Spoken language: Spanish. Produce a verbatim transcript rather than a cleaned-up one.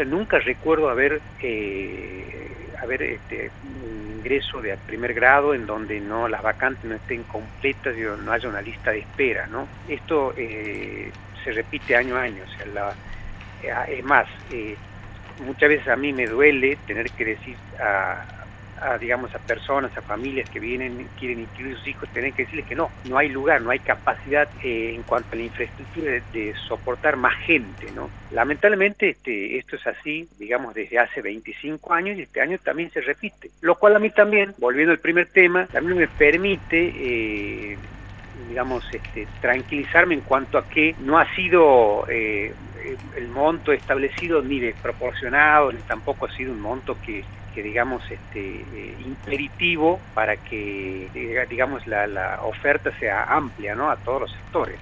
sea, nunca recuerdo haber, eh, haber este, un ingreso de primer grado en donde no las vacantes no estén completas y no haya una lista de espera, ¿no? Esto eh, se repite año a año, o sea, la, eh, es más, eh, muchas veces a mí me duele tener que decir a, a, digamos, a personas, a familias que vienen, quieren incluir a sus hijos, tener que decirles que no, no hay lugar, no hay capacidad eh, en cuanto a la infraestructura de, de soportar más gente, ¿no? Lamentablemente este, esto es así, digamos, desde hace veinticinco años y este año también se repite, lo cual a mí también, volviendo al primer tema, también me permite... Eh, digamos, este, tranquilizarme en cuanto a que no ha sido eh, el monto establecido ni desproporcionado, ni tampoco ha sido un monto que, que digamos, este, eh, imperativo para que, digamos, la, la oferta sea amplia, ¿no?, a todos los sectores.